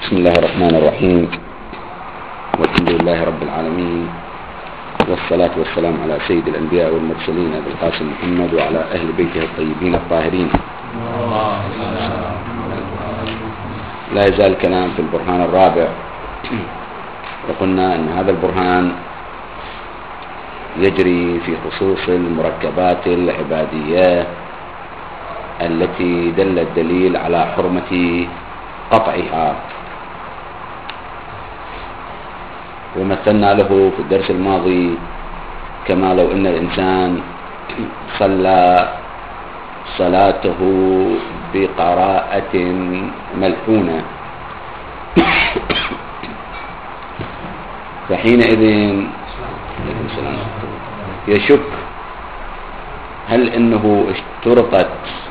بسم الله الرحمن الرحيم، والحمد لله رب العالمين، والصلاة والسلام على سيد الأنبياء والمرسلين أبي القاسم محمد وعلى أهل بيته الطيبين الطاهرين. لا يزال الكلام في البرهان الرابع، وقلنا أن هذا البرهان يجري في خصوص المركبات العبادية التي دل الدليل على حرمة قطعها، ومثلنا له في الدرس الماضي كما لو أن الإنسان صلى صلاته بقراءة ملحونة، فحينئذ يشك هل أنه اشترطت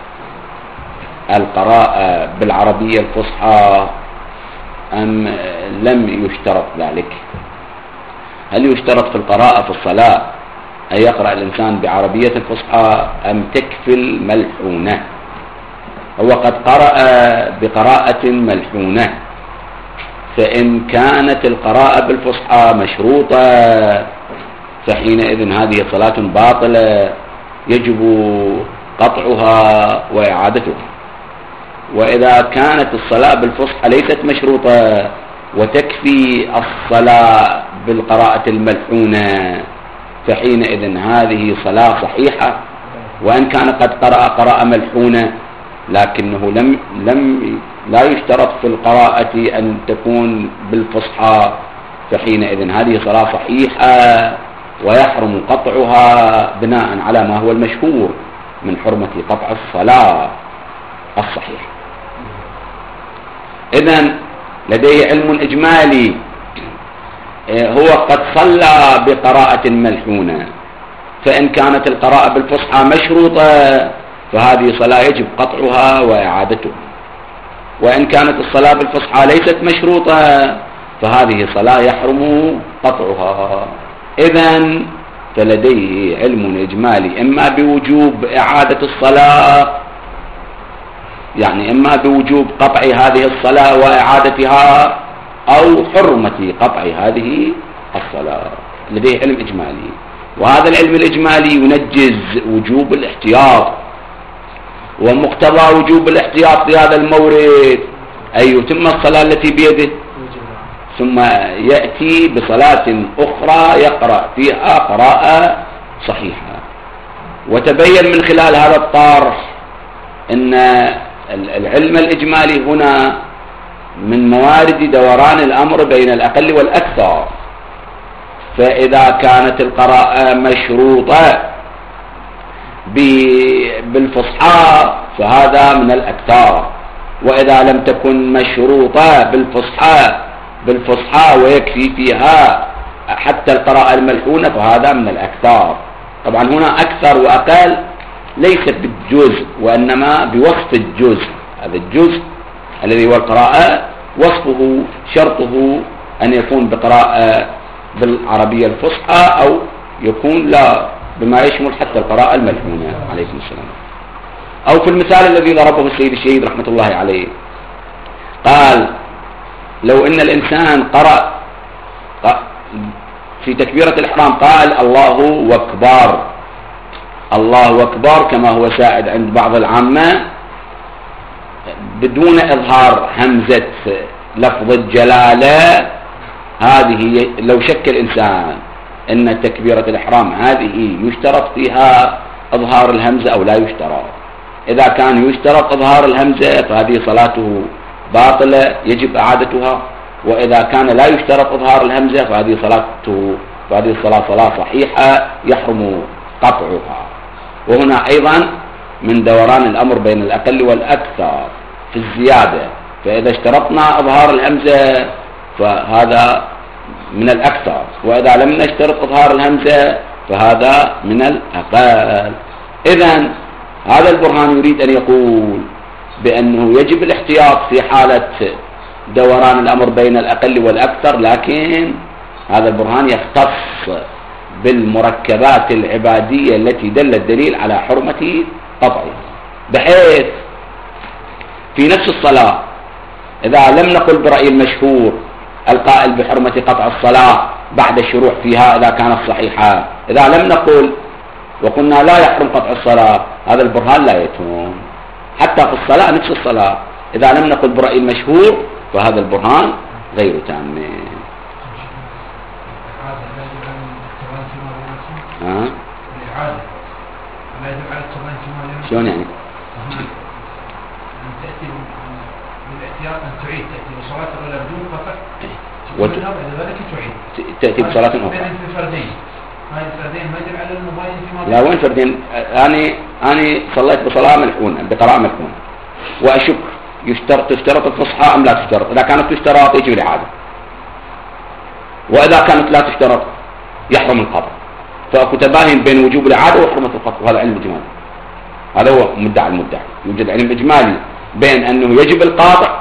القراءة بالعربية الفصحى أم لم يشترط ذلك. هل يشترط في القراءة في الصلاة أن يقرأ الإنسان بعربية الفصحى أم تكفي الملحونة؟ هو قد قرأ بقراءة ملحونة، فإن كانت القراءة بالفصحى مشروطة فحينئذ هذه صلاة باطلة يجب قطعها وإعادتها. وإذا كانت الصلاة بالفصحى ليست مشروطة وتكفي الصلاة بالقراءة الملحونة فحينئذ هذه صلاة صحيحة، وإن كان قد قرأ قراءة ملحونة لكنه لا يشترط في القراءة أن تكون بالفصحى فحينئذ هذه صلاة صحيحة ويحرم قطعها بناء على ما هو المشهور من حرمة قطع الصلاة الصحيحة. إذن لديه علم إجمالي، هو قد صلى بقراءة ملحونة، فإن كانت القراءة بالفصحى مشروطة فهذه صلاة يجب قطعها وإعادتها، وإن كانت الصلاة بالفصحى ليست مشروطة فهذه صلاة يحرم قطعها. إذن فلديه علم إجمالي إما بوجوب إعادة الصلاة، يعني إما بوجوب قطع هذه الصلاة وإعادتها أو حرمة قطع هذه الصلاة. لديه علم إجمالي، وهذا العلم الإجمالي ينجز وجوب الاحتياط، ومقتضى وجوب الاحتياط في هذا المورد أن يتم الصلاة التي بيده ثم يأتي بصلاة أخرى يقرأ فيها قراءة صحيحة. وتبين من خلال هذا الطرح أن العلم الإجمالي هنا من موارد دوران الأمر بين الأقل والأكثر، فإذا كانت القراءة مشروطة بالفصحى فهذا من الأكثر، وإذا لم تكن مشروطة بالفصحى ويكفي فيها حتى القراءة الملحونة فهذا من الأكثر. طبعا هنا أكثر وأقل ليس بالجزء وإنما بوصف الجزء. هذا الجزء الذي هو القراءة وصفه شرطه أن يكون بقراءة بالعربية الفصحى أو يكون لا بما يشمل حتى القراءة الملحونة. عليكم السلام. أو في المثال الذي ضربه السيد الشهيد رحمة الله عليه قال لو أن الإنسان قرأ في تكبيرة الإحرام قال الله أكبر، الله أكبر كما هو سائد عند بعض العامة بدون إظهار همزة لفظ الجلالة، هذه لو شك الإنسان أن تكبيرة الإحرام هذه يشترط فيها إظهار الهمزة أو لا يشترط. إذا كان يشترط إظهار الهمزة فهذه صلاته باطلة يجب إعادتها، وإذا كان لا يشترط إظهار الهمزة فهذه الصلاة صلاة صحيحة يحرم قطعها. وهنا أيضا من دوران الأمر بين الأقل والأكثر في الزيادة، فإذا اشترطنا إظهار الهمزة فهذا من الأكثر، وإذا لم نشترط إظهار الهمزة فهذا من الأقل. إذن هذا البرهان يريد أن يقول بأنه يجب الاحتياط في حالة دوران الأمر بين الأقل والأكثر، لكن هذا البرهان يختص بالمركبات العبادية التي دل الدليل على حرمة قطعها، بحيث في نفس الصلاة إذا لم نقل برأي المشهور القائل بحرمة قطع الصلاة بعد الشروع فيها إذا كانت صحيحة، إذا لم نقل وقلنا لا يحرم قطع الصلاة، هذا البرهان لا يتم. حتى في الصلاة نفس الصلاة إذا لم نقل برأي المشهور فهذا البرهان غير تام. شلون يعني؟ تأتي بالاحتياط أن تعيد، تأتي بصلاة الأولى بدون قطع تأتي بصلاة أخرى. فردين، هاي الفردين ما يدل على المباين فيما لا وين فردين؟ أنا صليت بصلاة ملحونة بقراءة ملحونة وأشك تشترط الفصحى أم لا تشترط. إذا كانت تشترط يجب الإعادة، وإذا كانت لا تشترط يحرم القطع. فأكو تباين بين وجوب الإعادة وحرمة القطع، وهذا علم إجمالي. هذا هو مدعي المدعي. يوجد علم إجمالي بين أنه يجب القاطع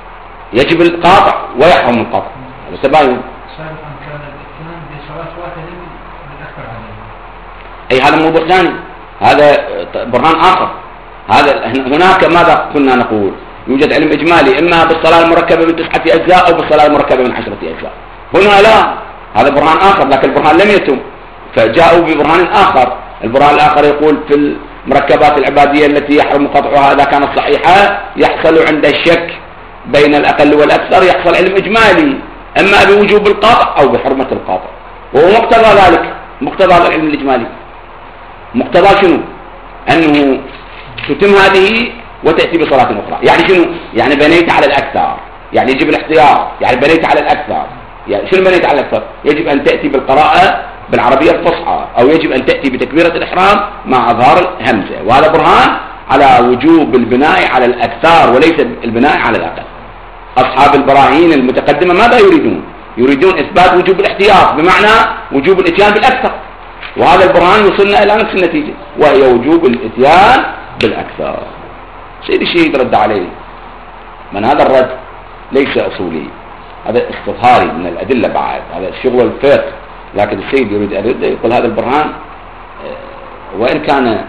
ويحرم القطع، هذا تباين. سابقا كان الاهتمام بصلاة واحدة بالأكثر عليه. أي هذا موضوع ثاني، هذا برهان آخر. هذا هناك ماذا كنا نقول؟ يوجد علم إجمالي إما بالصلاة المركبة من 9 أجزاء أو بالصلاة المركبة من 10 أجزاء. هنا لا، هذا برهان آخر، لكن البرهان لم يتم، فجاءوا ببرهان آخر. البرهان الآخر يقول في المركبات العبادية التي يحرم قطعها إذا كانت صحيحة يحصل عند الشك بين الأقل والأكثر يحصل علم إجمالي إما بوجوب القاطع أو بحرمة القاطع، وهو مقتضى ذلك، مقتضى هذا العلم الإجمالي. مقتضى شنو؟ أنه تتم هذه وتأتي بصلاة أخرى. يعني شنو؟ يعني بنيت على الأكثر، يعني يجب الاحتياط، يعني بنيت على الأكثر. يعني شنو بنيت على الأكثر؟ يجب أن تأتي بالقراءة بالعربية الفصحى، أو يجب أن تأتي بتكبيرة الإحرام مع إظهار الهمزة، وهذا برهان على وجوب البناء على الأكثر وليس البناء على الأقل. أصحاب البراهين المتقدمة ماذا يريدون؟ يريدون إثبات وجوب الاحتياط بمعنى وجوب الإتيان بالأكثر، وهذا البرهان يوصلنا إلى نفس النتيجة، وهي وجوب الإتيان بالأكثر. سيد الشهيد رد عليه، من هذا الرد ليس أصولي، هذا استظهاري من الأدلة بعد، هذا شغل الفقه. لكن السيد يريد أن يقول هذا البرهان وإن كان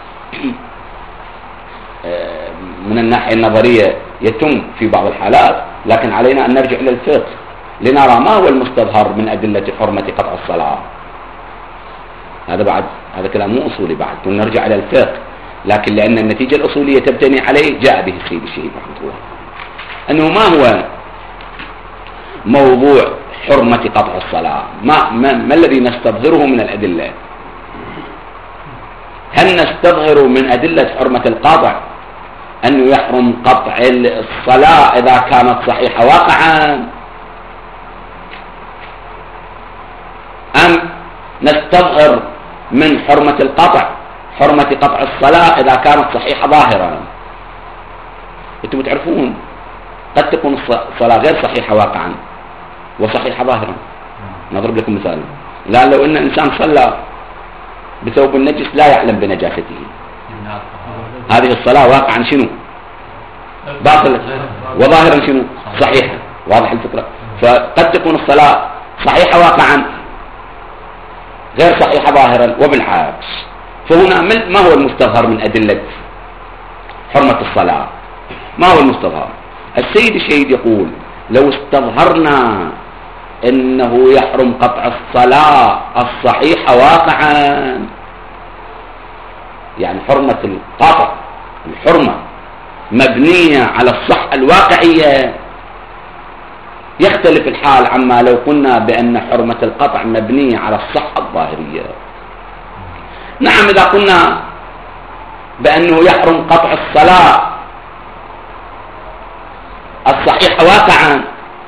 من الناحية النظرية يتم في بعض الحالات، لكن علينا أن نرجع إلى الفقه لنرى ما هو المستظهر من أدلة حرمة قطع الصلاة. هذا بعد، هذا كلام مو أصولي بعد، نرجع إلى الفقه. لكن لأن النتيجة الأصولية تبتني عليه جاء به السيد الشهيد رحمه الله أنه ما هو موضوع حرمة قطع الصلاة، ما الذي نستظهره من الأدلة؟ هل نستظهر من أدلة حرمة القطع أنه يحرم قطع الصلاة إذا كانت صحيحة واقعا، أم نستظهر من حرمة القطع حرمة قطع الصلاة إذا كانت صحيحة ظاهرا؟ أنتم تعرفون قد تكون الصلاة غير صحيحة واقعا وصحيحة ظاهرا. نضرب لكم مثال، لا لو أن إنسان صلى بثوب النجس لا يعلم بنجاسته، هذه الصلاة واقعا شنو؟ باطلة، وظاهرا شنو؟ صحيحة. واضح الفكرة؟ فقد تكون الصلاة صحيحة واقعا غير صحيحة ظاهرا وبالعكس. فهنا ما هو المستظهر من أدلة حرمة الصلاة؟ ما هو المستظهر؟ السيد الشهيد يقول لو استظهرنا انه يحرم قطع الصلاة الصحيحة واقعا، يعني حرمة القطع الحرمة مبنية على الصحة الواقعية، يختلف الحال عما لو قلنا بأن حرمة القطع مبنية على الصحة الظاهرية. نعم، إذا قلنا بأنه يحرم قطع الصلاة الصحيحة واقعا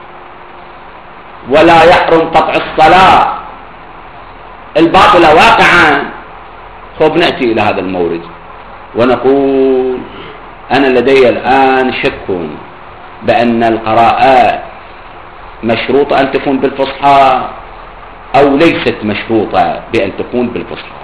ولا يحرم قطع الصلاة الباطلة واقعا، خب نأتي إلى هذا المورد ونقول أنا لدي الآن شك بأن القراءات مشروطة أن تكون بالفصحى أو ليست مشروطة بأن تكون بالفصحى.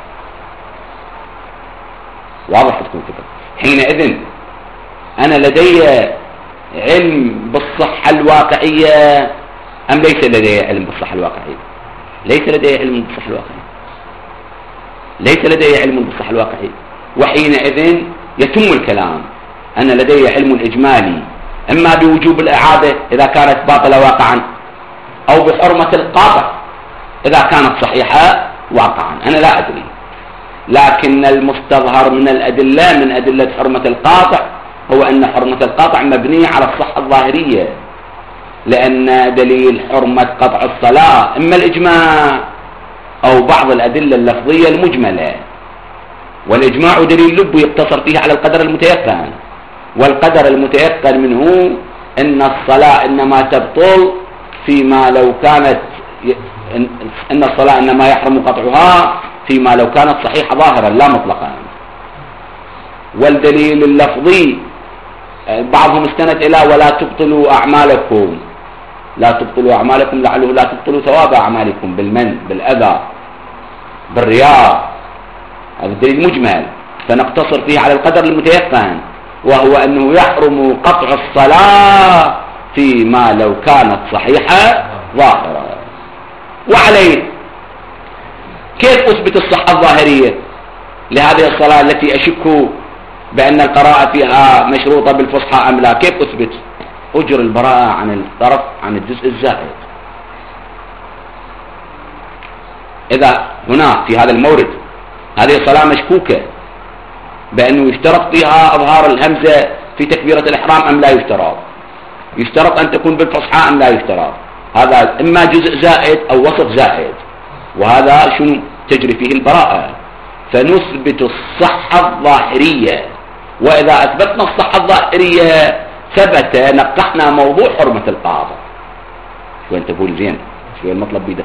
واضح تكون كده. حينئذ أنا لدي علم بالصحة الواقعية أم ليس لدي علم بالصحة الواقعية؟ ليس لدي علم بالصحة الواقعية، ليس لدي علم بالصحة الواقعية. وحينئذ يتم الكلام، أنا لدي علم إجمالي إما بوجوب الإعادة إذا كانت باطلة واقعا، أو بحرمة القاطع إذا كانت صحيحة واقعا. أنا لا أدري، لكن المستظهر من الأدلة من أدلة حرمة القاطع هو أن حرمة القاطع مبنية على الصحة الظاهرية، لأن دليل حرمة قطع الصلاة إما الإجماع أو بعض الأدلة اللفظية المجملة، والإجماع دليل لب يقتصر فيه على القدر المتيقن، والقدر المتيقن منه أن الصلاة إنما تبطل فيما لو كانت أن الصلاة إنما يحرم قطعها فيما لو كانت صحيحة ظاهرا لا مطلقا. والدليل اللفظي بعضهم استند إلى ولا تبطلوا أعمالكم، لا تبطلوا أعمالكم لعله لا تبطلوا ثواب أعمالكم بالمن بالأذى بالرياء. هذا الدليل مجمل فنقتصر فيه على القدر المتيقن، وهو أنه يحرم قطع الصلاة فيما لو كانت صحيحة ظاهرة. وعليه كيف أثبت الصحة الظاهرية لهذه الصلاة التي أشك بأن القراءة فيها مشروطة بالفصحى أم لا؟ كيف أثبت؟ أجر البراءة عن الطرف عن الجزء الزائد. إذا هنا في هذا المورد هذه الصلاة مشكوكة بأنه يشترط فيها إظهار الهمزة في تكبيرة الإحرام أم لا يشترط؟ يشترط أن تكون بالفصحى أم لا يشترط؟ هذا إما جزء زائد أو وسط زائد، وهذا شنو تجري فيه البراءة. فنثبت الصحة الظاهرية، وإذا أثبتنا الصحة الظاهرية ثبت نقحنا موضوع حرمة القاطع. شو أنت تقول زين، شو المطلب بيدك؟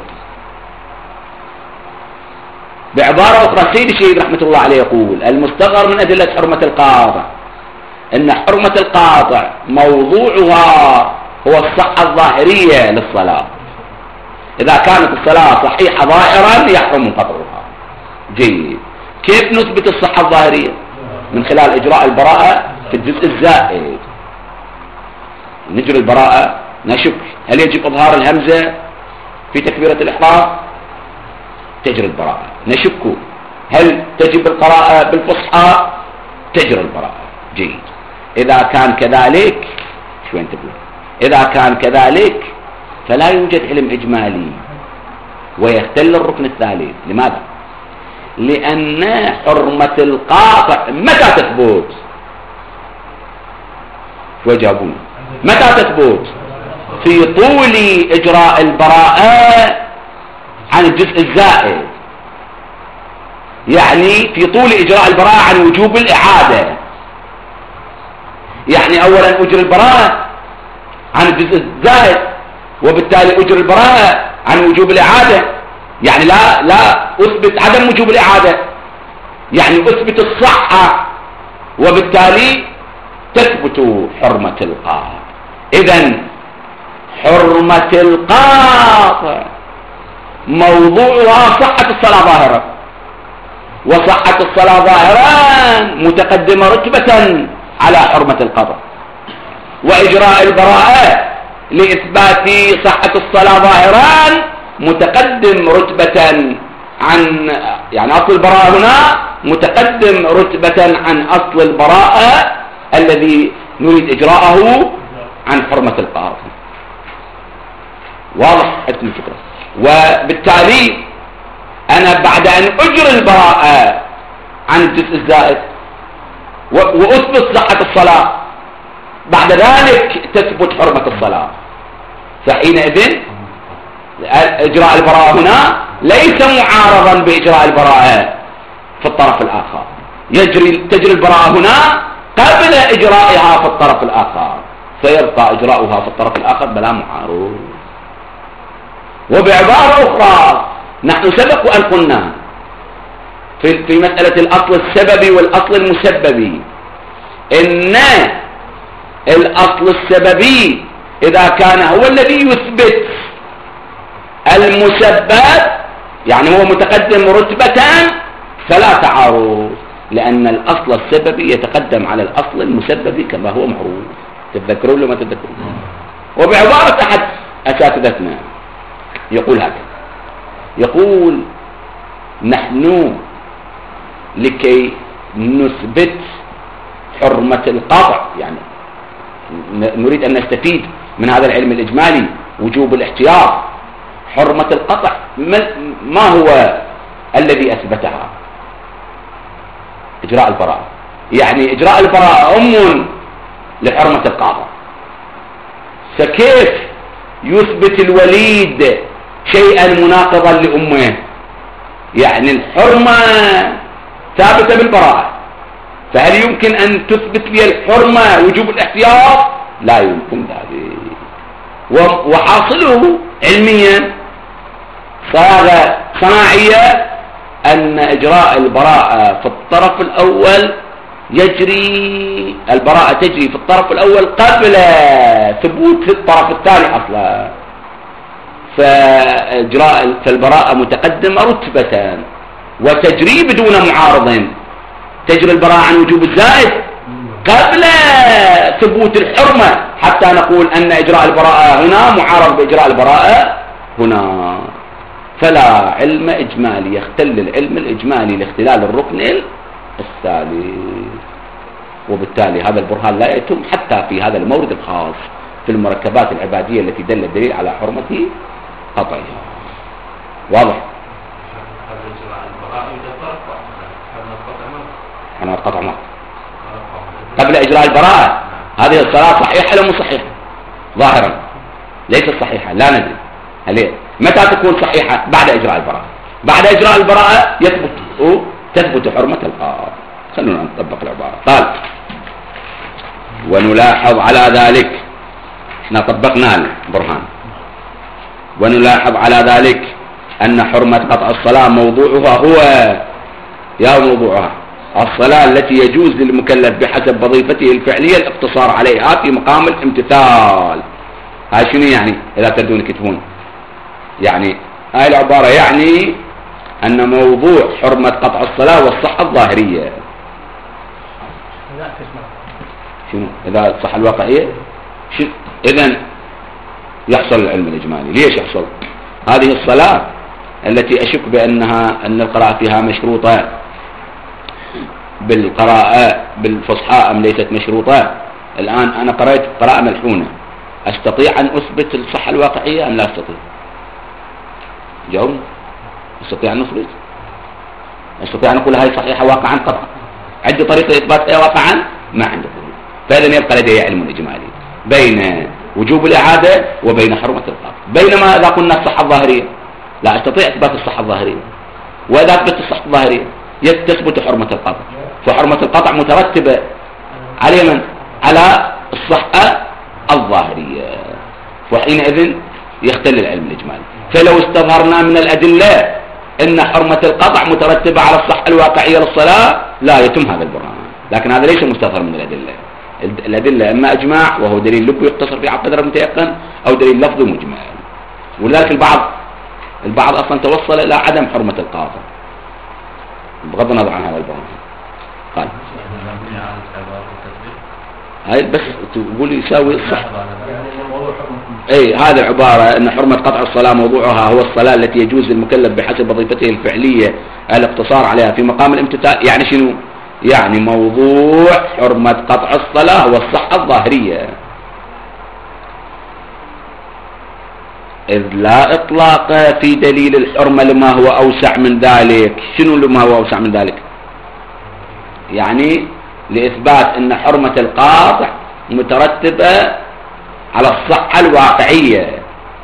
بعبارة أخرى سيد الشيخ رحمة الله عليه يقول المستغر من أدلة حرمة القاطع أن حرمة القاطع موضوعها هو الصحة الظاهرية للصلاة. إذا كانت الصلاة صحيحة ظاهرا يحرم قطعها. جيد. كيف نثبت الصحة الظاهرية؟ من خلال إجراء البراءة في الجزء الزائد. نجري البراءة نشك هل يجب إظهار الهمزة في تكبيرة الإحرام؟ تجري البراءة. نشك هل تجب القراءة بالفصحى؟ تجري البراءة. جيد. إذا كان كذلك شو أنت تقول؟ إذا كان كذلك فلا يوجد علم إجمالي ويختل الركن الثالث. لماذا؟ لأن حرمة القاطع متى تثبت؟ شو جابون؟ متى تثبت؟ في طول إجراء البراءة عن الجزء الزائد، يعني في طول إجراء البراءة عن وجوب الإعادة. يعني أولا أجر البراءة عن الجزء الزائد، وبالتالي أجر البراءة عن وجوب الإعادة. يعني لا أثبت عدم وجوب الإعادة، يعني أثبت الصحة، وبالتالي تثبت حرمة القاطع. إذن حرمة القاطع موضوعها صحة الصلاة ظاهرة، وصحة الصلاة ظاهرا متقدمة رتبة على حرمة القطع، وإجراء البراءة لإثبات صحة الصلاة ظاهرا متقدم رتبة عن يعني أصل البراءة هنا متقدم رتبة عن أصل البراءة الذي نريد إجراءه عن حرمة القاطع. واضح عندكم الفكرة؟ وبالتالي أنا بعد أن أجري البراءة عن الجزء الزائد وأثبت صحة الصلاة، بعد ذلك تثبت حرمة الصلاة. فحينئذ إجراء البراءة هنا ليس معارضا بإجراء البراءة في الطرف الآخر. تجري البراءة هنا قبل إجرائها في الطرف الآخر، فيبقى إجراؤها في الطرف الآخر بلا معارض. وبعبارة أخرى نحن سبق وأن قلنا في مسألة الأصل السببي والأصل المسببي إن الأصل السببي إذا كان هو الذي يثبت المسبب، يعني هو متقدم رتبة، فلا تعارض، لأن الأصل السببي يتقدم على الأصل المسببي كما هو معروف. تتذكرون ولا ما تتذكرون؟ وبعبارة أحد أساتذتنا يقول هكذا، يقول نحن لكي نثبت حرمة القطع، يعني نريد أن نستفيد من هذا العلم الإجمالي وجوب الاحتياط. حرمة القطع ما هو الذي أثبتها؟ إجراء البراءة. يعني إجراء البراءة لحرمة القاطع. فكيف يثبت الوليد شيئا مناقضا لأمه؟ يعني الحرمة ثابتة بالبراءة، فهل يمكن أن تثبت لي الحرمة وجوب الاحتياط؟ لا يمكن ذلك. وحاصله علميا صياغة صناعية أن إجراء البراءة في الطرف الأول البراءة تجري في الطرف الأول قبل ثبوت الطرف الثاني أصلا. فالبراءة متقدمة رتبة وتجري بدون معارض. تجري البراءة عن وجوب الزائد قبل ثبوت الحرمة حتى نقول أن إجراء البراءة هنا معارض بإجراء البراءة هنا. فلا علم إجمالي يختل العلم الإجمالي لاختلال الركن الثالث. وبالتالي هذا البرهان لا يتم حتى في هذا المورد الخاص في المركبات العبادية التي دل الدليل على حرمة قطعها. واضح؟ حرمة القطع ما قبل إجراء البراءة. هذه الصلاة صحيحة ولا مو صحيحة؟ ظاهرا ليست صحيحة، لا ندري هل متى تكون صحيحة؟ بعد إجراء البراءة. بعد إجراء البراءة تثبت حرمة القاطع. خلونا نطبق العبارة. قال ونلاحظ على ذلك، احنا طبقنا البرهان، ونلاحظ على ذلك أن حرمة قطع الصلاة موضوعها موضوعها الصلاة التي يجوز للمكلف بحسب وظيفته الفعلية الاقتصار عليها في مقام الامتثال. هاي شنو يعني؟ إذا تردون كتبون يعني هاي العبارة يعني أن موضوع حرمة قطع الصلاة والصحة الظاهرية. شنو؟ إذا الصحة الواقعية إذن يحصل العلم الإجمالي. ليش يحصل؟ هذه الصلاة التي أشك أن القراءة فيها مشروطة بالقراءة بالفصحاء أم ليست مشروطة؟ الآن أنا قرأت قراءة ملحونة، أستطيع أن أثبت الصحة الواقعية أم لا أستطيع؟ جاوبني. أستطيع أن أثبت؟ أستطيع أن أقول هاي صحيحة واقعا قطعا؟ عندي طريقة إثبات واقعا؟ ما عندي. فإذا يبقى لدي علم إجمالي بين وجوب الإعادة وبين حرمة القطع. بينما إذا قلنا الصحة الظاهرية لا أستطيع إثبات الصحة الظاهرية، وإذا أثبت الصحة الظاهرية تثبت حرمة القطع. فحرمة القطع مترتبة على من؟ على الصحة الظاهرية، وحينئذ يختل العلم الإجمالي. فلو استظهرنا من الأدلة أن حرمة القطع مترتبة على الصحة الواقعية للصلاة لا يتم هذا البرهان، لكن هذا ليس مستظهر من الأدلة. الأدلة إما إجماع وهو دليل لب يقتصر فيه على قدر متيقن، أو دليل لفظ مجمل. ولذلك البعض أصلا توصل إلى عدم حرمة القاطع بغض النظر عن هذا البرهان. قال هاي بس تقول يساوي الصح. اي هذه العبارة ان حرمة قطع الصلاة موضوعها هو الصلاة التي يجوز للمكلف بحسب وظيفته الفعلية الاقتصار عليها في مقام الامتثال. يعني شنو؟ يعني موضوع حرمة قطع الصلاة هو الصحة الظاهرية، إذ لا إطلاق في دليل الحرمة لما هو أوسع من ذلك. شنو لما هو أوسع من ذلك؟ يعني لإثبات أن حرمة القاطع مترتبة على الصحة الواقعية.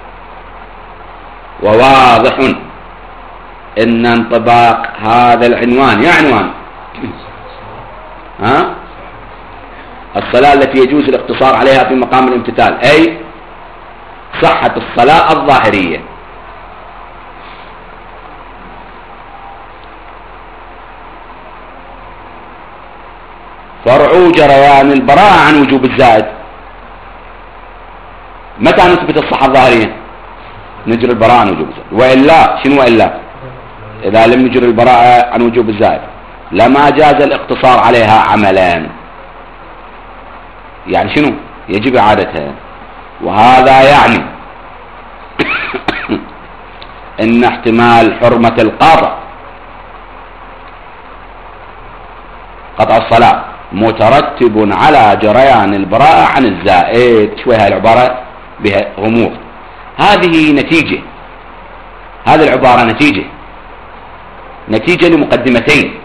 وواضح أن انطباق هذا العنوان عنوان الصلاة التي يجوز الاقتصار عليها في مقام الامتثال، أي صحة الصلاة الظاهرية. فرع جريان البراءة عن وجوب الزائد. متى نثبت الصحة الظاهرية؟ نجري البراءة عن وجوب الزائد. وإلا شنو وإلا؟ إذا لم نجري البراءة عن وجوب الزائد لما جاز الاقتصار عليها عملا. يعني شنو؟ يجب إعادتها. وهذا يعني ان احتمال حرمة القطع الصلاة مترتب على جريان البراءة عن الزائد. شوي هاي العبارة بها غموض. هذه نتيجة، هذه العبارة نتيجة لمقدمتين.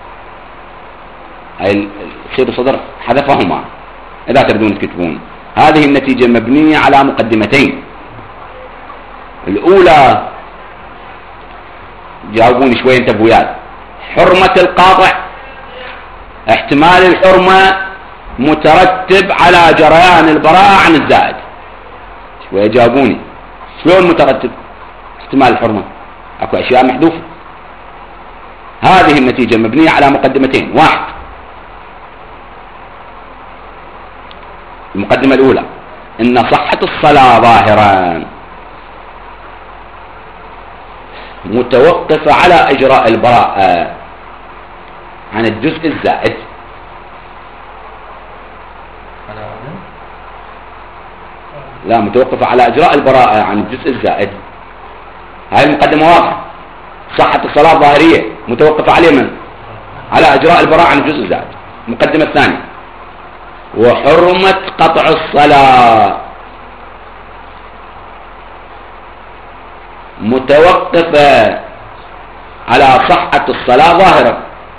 هاي السيد الصدر حذفهما إذا تريدون تكتبون. هذه النتيجة مبنية على مقدمتين. الأولى جاوبوني شوي انتبهوا وياي. حرمة القاطع، احتمال الحرمة مترتب على جريان البراءة عن الزائد. شوي جاوبوني شلون مترتب احتمال الحرمة؟ اكو اشياء محذوفة. هذه النتيجة مبنية على مقدمتين. واحد، المقدمة الأولى إن صحة الصلاة ظاهرا متوقفة على إجراء البراءة عن الجزء الزائد. لا، متوقفة على إجراء البراءة عن الجزء الزائد. هاي المقدمة واضحة. صحة الصلاة ظاهرية متوقفة عليه من؟ على إجراء البراءة عن الجزء الزائد. المقدمة الثانية، وحرمة قطع الصلاة متوقفة على صحة الصلاة ظاهرة.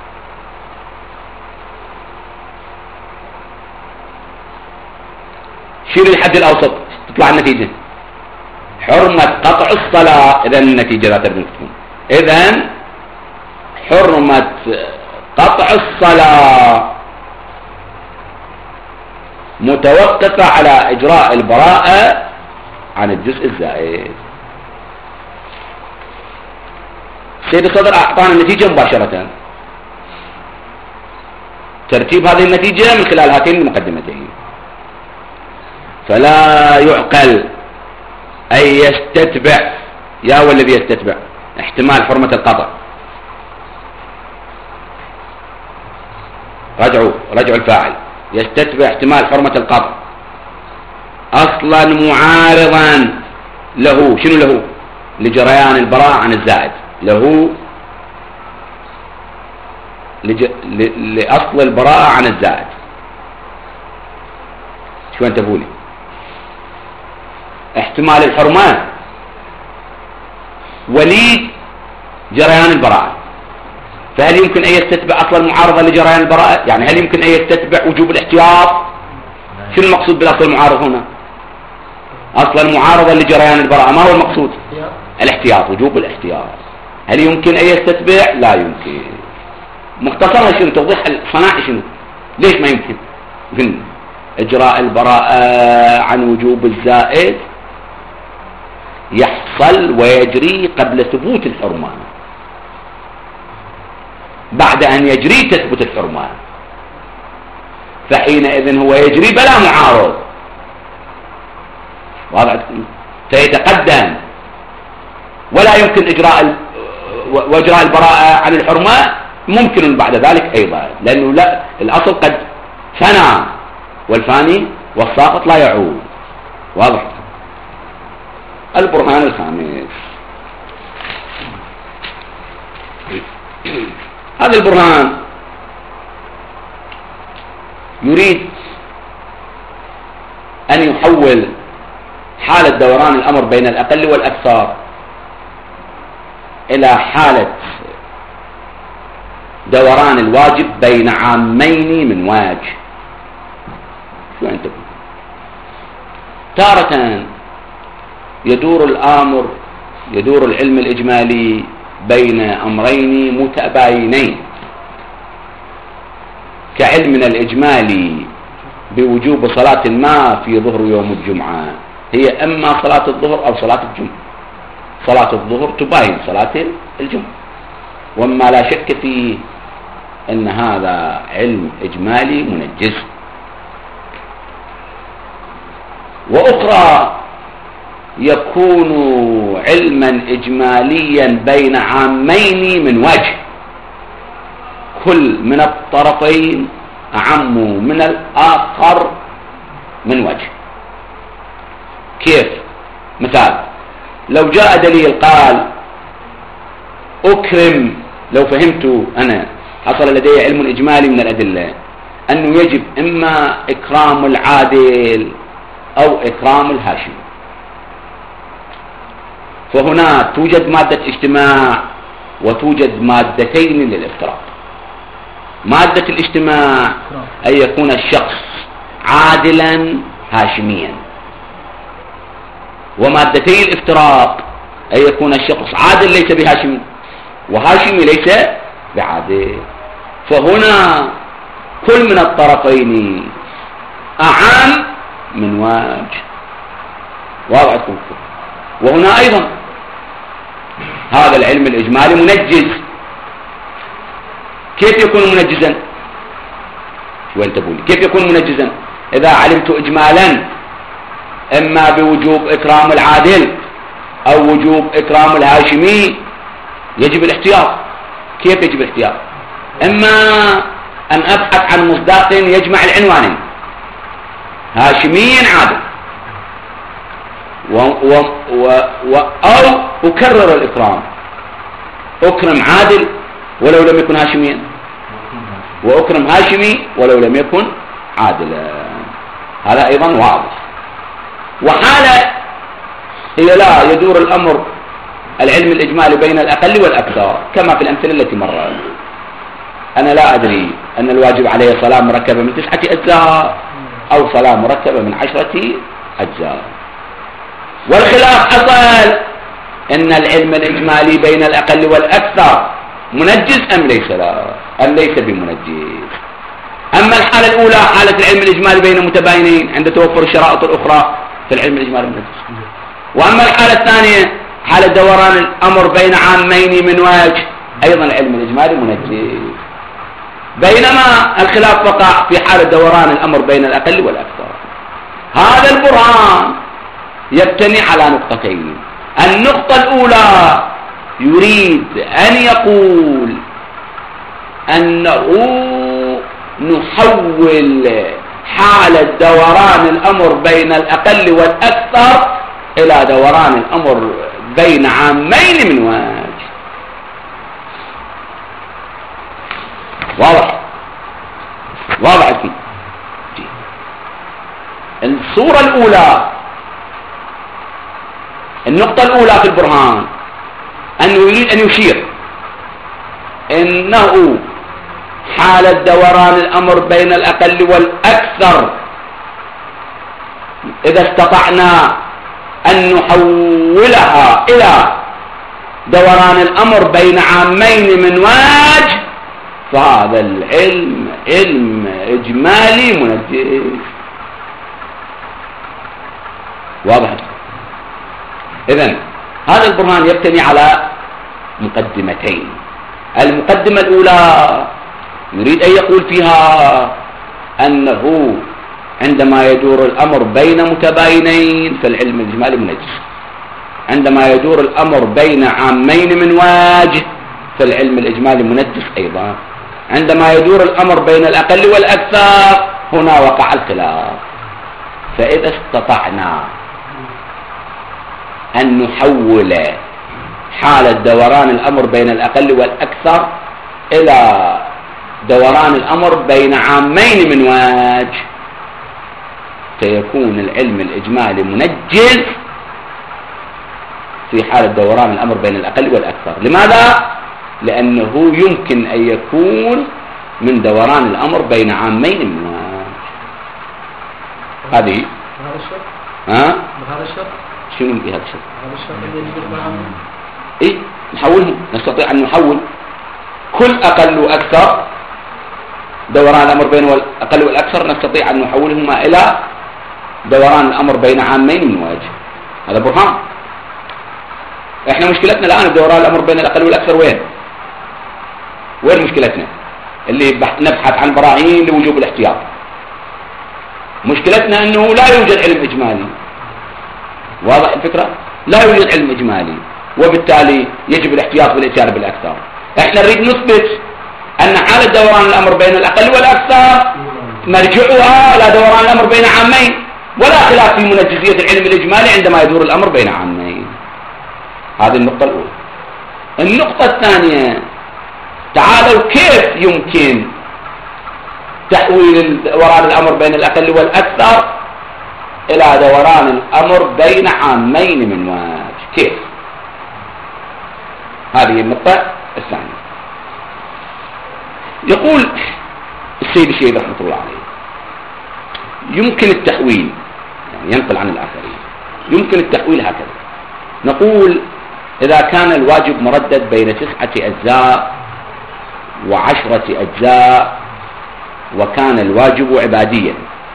شيل الحد الأوسط تطلع النتيجة حرمة قطع الصلاة. إذن النتيجة لا تبدو تكون. إذن حرمة قطع الصلاة متوقفة على إجراء البراءة عن الجزء الزائد. سيد الصدر أعطانا النتيجة مباشرة. ترتيب هذه النتيجة من خلال هاتين المقدمتين. فلا يعقل أن يستتبع، يا والذي يستتبع احتمال حرمة القطع. رجعوا الفاعل. يستتبع احتمال حرمة القطع أصلا معارضا له. شنو له؟ لجريان البراءة عن الزائد. له لأصل البراءة عن الزائد. شو انتبهوا لي؟ احتمال الحرمان وليد جريان البراءة. فهل يمكن أن يستتبع أصل المعارضة لجريان البراءة؟ يعني هل يمكن أن يستتبع وجوب الاحتياط؟ شنو المقصود بالأصل المعارض هنا؟ أصل المعارضة لجريان البراءة ما هو المقصود؟ الاحتياط، وجوب الاحتياط. هل يمكن أن يستتبع؟ لا يمكن. مختصرها شنو؟ توضيح الصناعي شنو؟ ليش ما يمكن؟ قلنا إجراء البراءة عن وجوب الزائد يحصل ويجري قبل ثبوت الحرمان. بعد أن يجري تثبت الحرمان، فحينئذ هو يجري بلا معارض. واضح؟ فيتقدم ولا يمكن وإجراء البراءة عن الحرمة ممكن بعد ذلك أيضا، لأنه لا، الأصل قد فنى والفاني والساقط لا يعود. واضح؟ البرهان الخامس. هذا البرهان يريد أن يحول حالة دوران الأمر بين الأقل والأكثر إلى حالة دوران الواجب بين عامين من واجه. شو أنت؟ تارة يدور العلم الإجمالي بين أمرين متباينين، كعلمنا الإجمالي بوجوب صلاة ما في ظهر يوم الجمعة، هي أما صلاة الظهر أو صلاة الجمعة. صلاة الظهر تباين صلاة الجمعة، وما لا شك فيه أن هذا علم إجمالي منجز. وأخرى يكون علما إجماليا بين عامين من وجه، كل من الطرفين أعم من الآخر من وجه. كيف؟ مثال، لو جاء دليل قال أكرم، لو فهمت أنا حصل لدي علم إجمالي من الأدلة، أنه يجب إما إكرام العادل أو إكرام الهاشمي. فهنا توجد مادة اجتماع وتوجد مادتين للافتراق. مادة الاجتماع أن يكون الشخص عادلا هاشميا، ومادتي الافتراق أن يكون الشخص عادل ليس بهاشمي وهاشمي ليس بعادل. فهنا كل من الطرفين أعم من وجه. واضح. وهنا أيضا هذا العلم الإجمالي منجز. كيف يكون منجزا؟ وين تقولي كيف يكون منجزا؟ إذا علمت إجمالا إما بوجوب إكرام العادل أو وجوب إكرام الهاشمي يجب الاحتياط. كيف يجب الاحتياط؟ إما أن أبحث عن مصداق يجمع العنوانين، هاشمي عادل، أو أكرر الإكرام، أكرم عادل ولو لم يكن هاشميا، وأكرم هاشمي ولو لم يكن عادلا. هذا أيضا واضح. وحالة هي لا يدور الأمر العلم الإجمالي بين الأقل والأكثر كما في الأمثلة التي مرت. أنا لا أدري أن الواجب عليه صلاة مركبة من 9 أجزاء أو صلاة مركبة من 10 أجزاء. والخلاف حصل إن العلم الإجمالي بين الأقل والأكثر منجز أم ليس بمنجز. أما الحالة الأولى حالة العلم الإجمالي بين متباينين عند توفر الشرائط الأخرى في العلم الإجمالي منجز. وأما الحالة الثانية حالة دوران الأمر بين عامين من وجه أيضا العلم الإجمالي منجز. بينما الخلاف وقع في حالة دوران الأمر بين الأقل والأكثر. هذا البرهان يبتني على نقطتين. النقطة الأولى يريد أن يقول أنه نحول حالة دوران الأمر بين الأقل والأكثر إلى دوران الأمر بين عامين من وجه. واضح فيه. الصورة الأولى، النقطة الأولى في البرهان أنه يريد أن يشير إنه حالة دوران الأمر بين الأقل والأكثر إذا استطعنا أن نحولها إلى دوران الأمر بين عامين من وجه فهذا العلم علم إجمالي منجز. واضح. إذن هذا البرهان يبتني على مقدمتين. المقدمة الأولى يريد أن يقول فيها أنه عندما يدور الأمر بين متباينين فالعلم الإجمالي منجز. عندما يدور الأمر بين عامين من وجه فالعلم الإجمالي منجز أيضا. عندما يدور الأمر بين الأقل والأكثر هنا وقع الخلاف. فإذا استطعنا أن نحول حالة دوران الأمر بين الأقل والأكثر إلى دوران الأمر بين عامين من وجه سيكون العلم الإجمالي منجز في حالة دوران الأمر بين الأقل والأكثر. لماذا؟ لأنه يمكن أن يكون من دوران الأمر بين عامين من وجه. هذه بهذا الشرط؟ بهذا الشرط؟ شنو بهذا الشرط؟ بهذا الشرط اللي يجب العامين. إيه نحولهم، نستطيع أن نحول كل أقل وأكثر دوران الأمر بين الأقل والأكثر نستطيع أن نحولهما إلى دوران الأمر بين عامين من وجه. هذا برهان. احنا مشكلتنا الآن دوران الأمر بين الأقل والأكثر وين مشكلتنا؟ اللي نبحث عن براهين لوجوب الاحتياط. مشكلتنا أنه لا يوجد علم إجمالي. واضح الفكرة؟ لا يوجد علم إجمالي وبالتالي يجب الاحتياط بالإتيان بالأكثر. احنا نريد نثبت أن حالة دوران الأمر بين الأقل والأكثر مرجعها إلى دوران الأمر بين عامين، ولا خلاف في منجزية العلم الإجمالي عندما يدور الأمر بين عامين. هذه النقطة الأولى. النقطة الثانية، تعالوا كيف يمكن تحويل دوران الأمر بين الأقل والأكثر إلى دوران الأمر بين عامين من وجه. كيف؟ هذه النقطة الثانية. يقول السيد الشهيد رحمة الله عليه يمكن التحويل، يعني ينقل عن الآخرين، يمكن التحويل هكذا. نقول إذا كان الواجب مردد بين 9 أجزاء و10 أجزاء وكان الواجب عباديا،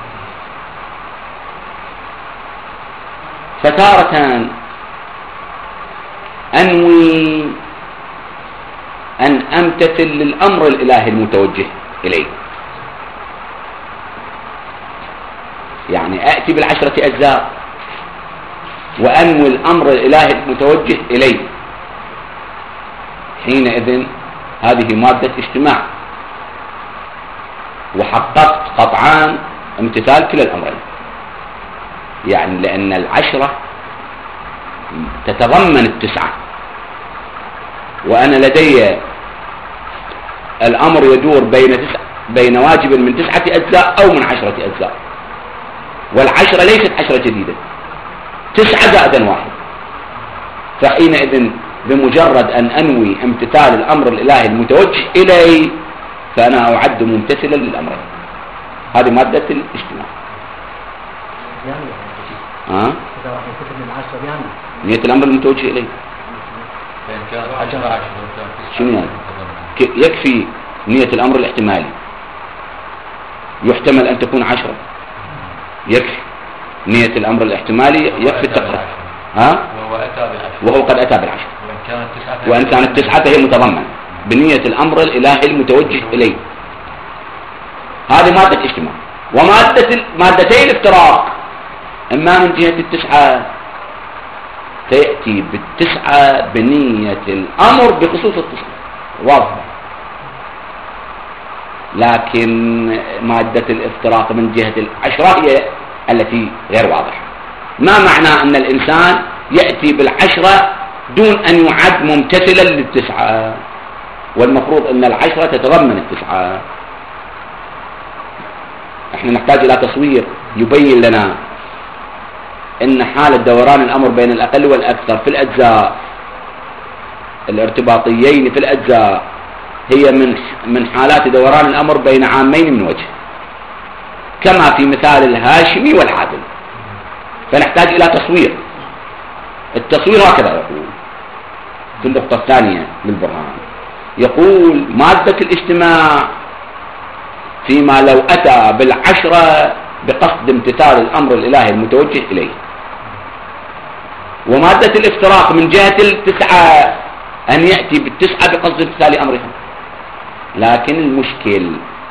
فتارة أنوي أن أمتثل للأمر الإلهي المتوجه إليه، يعني أأتي ب10 أجزاء وأنوي الأمر الإلهي المتوجه إليه، حينئذ هذه مادة اجتماع، وحققت قطعان امتثال كلا الأمرين، يعني لأن 10 تتضمن 9، وأنا لدي الأمر يدور بين واجب من 9 أجزاء أو من 10 أجزاء، وال10 ليست 10 جديدة، 9 زائد 1، فحينئذ بمجرد أن أنوي امتثال الأمر الإلهي المتوجه إليه فأنا أعد ممتثلا للأمرين. هذه مادة الاجتماع. نية الأمر المتوجه إليه شنو يعني؟ يكفي نية الأمر الاحتمالي، يحتمل أن تكون 10، يكفي نية الأمر الاحتمالي، يكفي التقرير. وهو قد أتى ب10، وإن كانت 9 فهي متضمنة بنية الأمر الإلهي المتوجه إليه. هذه مادة اجتماع. ومادتي الافتراق إما من جهة 9 تأتي ب9 بنية الأمر بخصوص 9 واضحة، لكن مادة الافتراق من جهة 10 هي التي غير واضحة. ما معنى أن الإنسان يأتي بال10 دون أن يعد ممتثلا لل9؟ والمفروض أن 10 تتضمن 9. احنا نحتاج إلى تصوير يبين لنا أن حالة دوران الأمر بين الأقل والأكثر في الأجزاء الارتباطيين في الأجزاء هي من حالات دوران الأمر بين عامين من وجه، كما في مثال الهاشمي والعادل. فنحتاج إلى تصوير. التصوير هكذا يقول في النقطة الثانية للبرهان، يقول مادة الاجتماع فيما لو أتى بال10 بقصد امتثال الأمر الإلهي المتوجه إليه، ومادة الافتراق من جهة 9 أن يأتي بال9 بقصد امتثال أمرها. لكن المشكل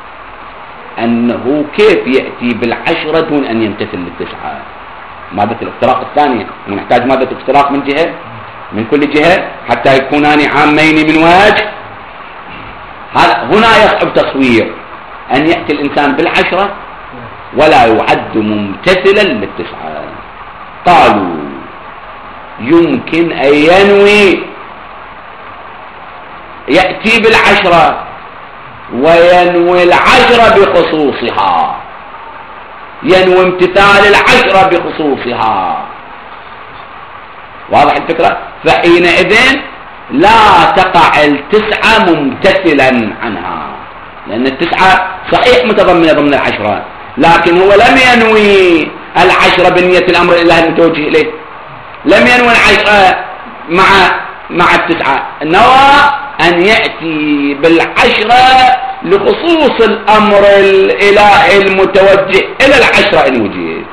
أنه كيف يأتي بال10 دون أن يمتثل لل9؟ مادة الافتراق الثانية نحتاج مادة افتراق من جهة، من كل جهة، حتى يكونان عامين من وجه. هنا يصعب تصوير أن يأتي الإنسان بال10 ولا يعد ممتثلا لل9. قالوا يمكن أن يأتي بال10 وينوي 10 بخصوصها، ينوي امتثال 10 بخصوصها. واضح الفكرة؟ فحينئذ لا تقع 9 ممتثلا عنها، لأن 9 صحيح متضمنة ضمن 10، لكن هو لم ينوي 10 بنية الأمر الإلهي المتوجه إليه، لم ينوي 10 مع 9، نوى أن يأتي 10 لخصوص الأمر الإلهي المتوجه إلى 10 إن وجد.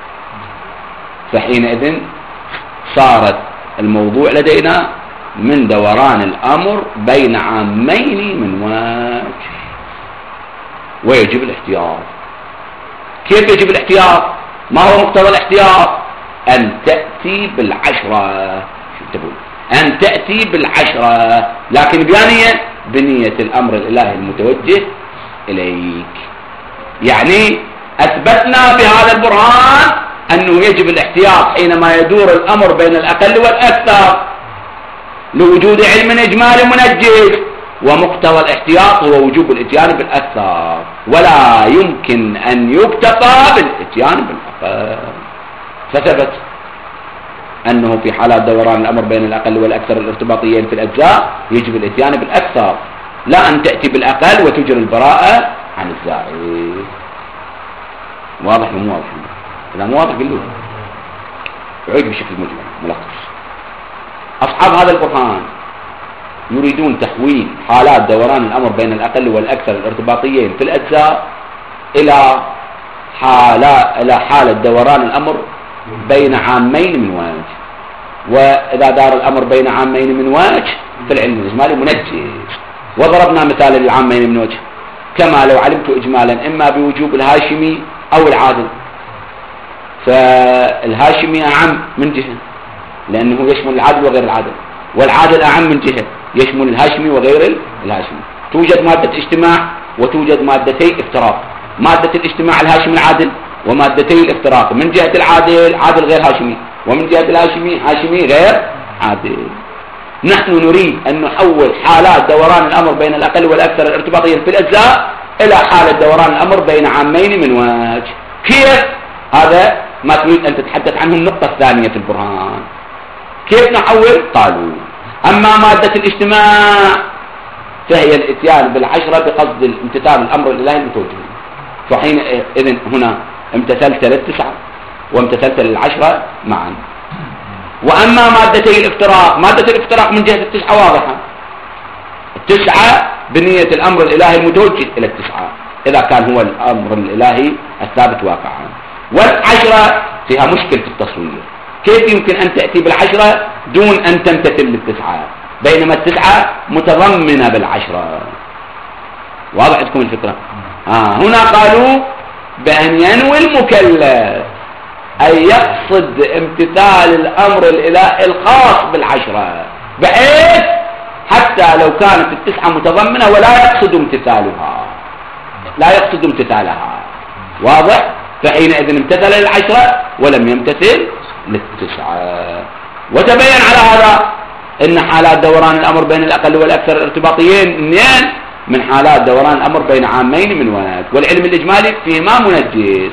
فحينئذ صارت الموضوع لدينا من دوران الأمر بين عامين من وجه، ويجب الاحتياط. كيف يجب الاحتياط؟ ما هو مقتضى الاحتياط؟ أن تأتي بال10. شو تقول؟ أن تأتي بال10 لكن بنية الأمر الإلهي المتوجه إليك. يعني أثبتنا بهذا البرهان أنه يجب الاحتياط حينما يدور الأمر بين الأقل والأكثر لوجود علم إجمالي منجز، ومقتضى الاحتياط هو وجوب الاتيان بالأكثر، ولا يمكن أن يكتفى بالاتيان بالأقل. فثبت أنه في حالات دوران الأمر بين الأقل والأكثر الارتباطيين في الأجزاء يجب الاتيان بالأكثر، لا أن تأتي بالأقل وتجري البراءة عن الزائد. واضح مو واضح؟ إذا مو واضح قل له عيد بشكل مجمل ملخص. أصحاب هذا البرهان يريدون تحويل حالات دوران الأمر بين الأقل والأكثر الارتباطيين في الأجزاء إلى حالة دوران الأمر بين عامين من وجه. وإذا دار الأمر بين عامين من وجه في العلم الإجمالي منجز. وضربنا مثال للعامين من وجه، كما لو علمت إجمالا إما بوجوب الهاشمي أو العادل، فالهاشمي أعم من جهة لأنه يشمل العادل وغير العادل، والعادل أعم من جهة يشمل الهاشمي وغير الهاشمي. توجد مادة اجتماع وتوجد مادتي افتراق. مادة الاجتماع الهاشمي العادل، ومادتي الافتراق من جهة العادل عادل غير هاشمي، ومن جهة الهاشمي هاشمي غير عادل. نحن نريد أن نحول حالات دوران الأمر بين الأقل والأكثر الارتباطيين في الأجزاء إلى حالة دوران الأمر بين عامين من وجه. كيف؟ هذا ما تريد أن تتحدث عنه النقطة الثانية في البرهان. كيف نحول؟ قالوا أما مادة الاجتماع فهي الاتيان بالعشرة بقصد امتثال الأمر الإلهي المتوجه، فحينئذ هنا امتثلت للتسعة وامتثلت للعشرة معا. وأما مادتي الافتراق، مادة الافتراق من جهة التسعة واضحة، التسعة بنية الأمر الإلهي المتوجه إلى التسعة إذا كان هو الأمر الإلهي الثابت واقعا. والعشرة فيها مشكلة التصوير، كيف يمكن أن تأتي بالعشرة دون أن تمتثل للتسعة بينما التسعة متضمنة بالعشرة؟ واضح لكم الفكرة؟ هنا قالوا بأن ينوي المكلف أن يقصد امتثال الأمر الإلهي الخاص بالعشرة، بحيث حتى لو كانت التسعة متضمنة ولا يقصد امتثالها، لا يقصد امتثالها. واضح؟ فحينئذ امتثل للعشرة ولم يمتثل للتسعة. وتبين على هذا ان حالات دوران الأمر بين الأقل والأكثر الارتباطيين اثنين من حالات دوران الأمر بين عامين من وجه، والعلم الإجمالي فيما منجز.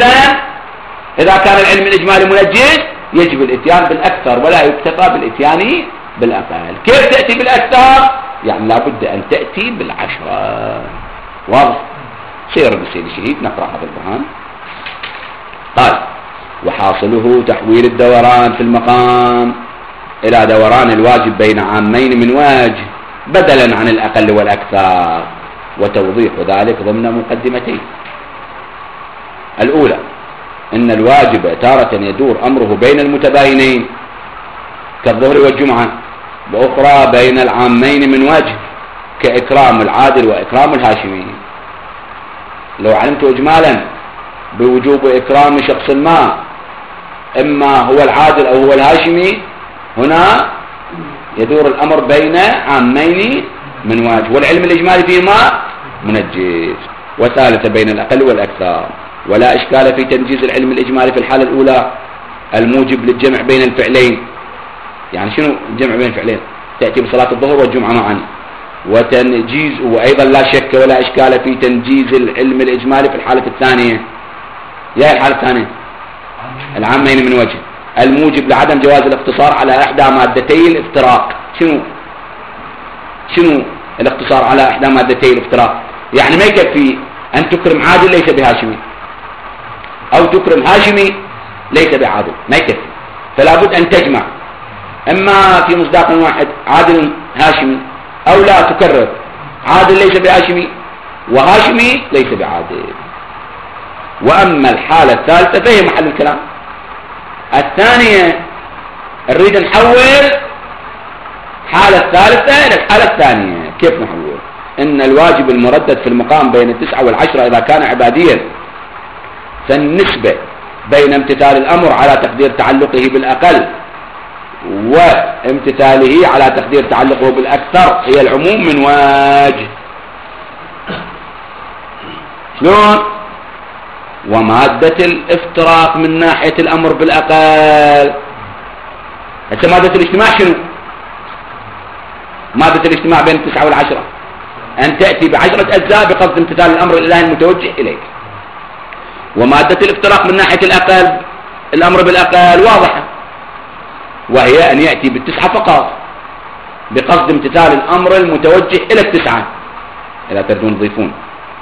إذا كان العلم الإجمالي منجز يجب الاتيان بالأكثر ولا يكتفى بالاتيان بالأقل. كيف تأتي بالأكثر؟ يعني لابد أن تأتي بالعشرة. واضح؟ سير بالسيد الشهيد نقرأ هذا البرهان. قال وحاصله تحويل الدوران في المقام إلى دوران الواجب بين عامين من وجه بدلا عن الأقل والأكثر، وتوضيح ذلك ضمن مقدمتين. الأولى إن الواجب تارة يدور أمره بين المتباينين كالظهر والجمعة، وأخرى بين العامين من وجه كإكرام العادل وإكرام الهاشمي. لو علمت إجمالا بوجوب إكرام شخص ما إما هو العادل أو هو الهاشمي، هنا يدور الأمر بين عامين من وجه، والعلم الإجمالي فيما منجز. وثالثة بين الأقل والأكثر، ولا إشكال في تنجيز العلم الإجمالي في الحالة الأولى الموجب للجمع بين الفعلين. يعني شنو الجمع بين الفعلين؟ تأتي بصلاة الظهر والجمعة معا. وتنجيز، وأيضا لا شك ولا إشكال في تنجيز العلم الإجمالي في الحالة الثانية. يا الحالة الثانية العامين من وجه الموجب لعدم جواز الاقتصار على إحدى مادتي الافتراق. شنو الاقتصار على إحدى مادتي الافتراق؟ يعني ما يكفي أن تكرم عادل ليس بهاشمي أو تكرم هاشمي ليس بعادل، ما يكفي، فلا بد أن تجمع إما في مصداق واحد عادل هاشمي، أو لا تكرر عادل ليس بهاشمي وهاشمي ليس بعادل. وأما الحالة الثالثة فهي محل الكلام. الثانية نريد نحول حالة الثالثة إلى الحالة الثانية. كيف نحول؟ إن الواجب المردد في المقام بين التسعة والعشرة إذا كان عباديا، فالنسبة بين امتثال الأمر على تقدير تعلقه بالأقل وامتثاله على تقدير تعلقه بالأكثر هي العموم من وجه. شلون؟ ومادة الافتراق من ناحية الأمر بالأقل. هسه مادة الاجتماع شنو؟ مادة الاجتماع بين 9 و10 أن تأتي ب10 أجزاء بقصد امتثال الأمر الإلهي المتوجه إليك. ومادة الافتراق من ناحية الأقل، الأمر بالأقل واضحة، وهي أن يأتي ب9 فقط بقصد امتثال الأمر المتوجه إلى 9 إذا تردون تضيفون.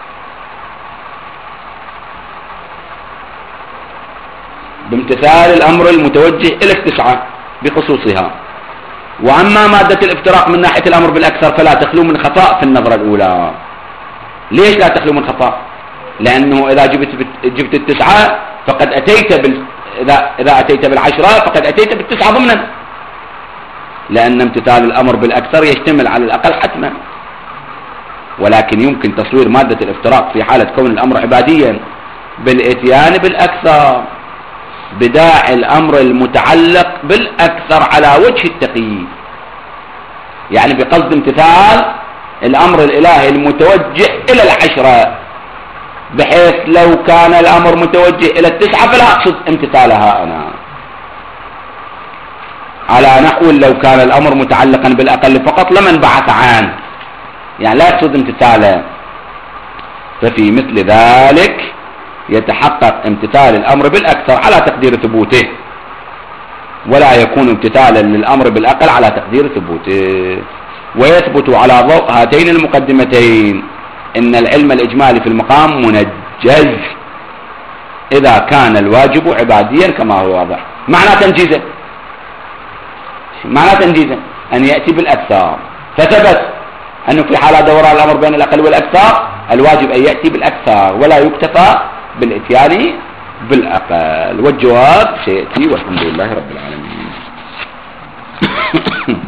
بامتثال الأمر المتوجه إلى 9 بخصوصها. وأما مادة الافتراق من ناحية الأمر بالأكثر فلا تخلو من خطأ في النظرة الأولى. ليش لا تخلو من خطأ؟ لأنه إذا جبت 9 فقد أتيت إذا أتيت 10 فقد أتيت 9 ضمنا، لأن امتثال الأمر بالأكثر يشتمل على الأقل حتما. ولكن يمكن تصوير مادة الافتراق في حالة كون الأمر عباديا بالإتيان بالأكثر بداعي الأمر المتعلق بالأكثر على وجه التقييد، يعني بقصد امتثال الأمر الإلهي المتوجه إلى 10، بحيث لو كان الأمر متوجه إلى 9 فلا أقصد امتثالها أنا، على نحو لو كان الأمر متعلقا بالأقل فقط لمن بعث عنه، يعني لا يقصد امتثاله. ففي مثل ذلك يتحقق امتثال الأمر بالأكثر على تقدير ثبوته، ولا يكون امتثالا للأمر بالأقل على تقدير ثبوته. ويثبت على ضوء هاتين المقدمتين إن العلم الإجمالي في المقام منجز إذا كان الواجب عباديا كما هو واضح. معنى تنجيزا أن يأتي بالأكثر، فثبت أنه في حالة دوران الأمر بين الأقل والأكثر الواجب أن يأتي بالأكثر ولا يكتفى بالإتيان بالأقل. والجواب سيأتي والحمد لله رب العالمين.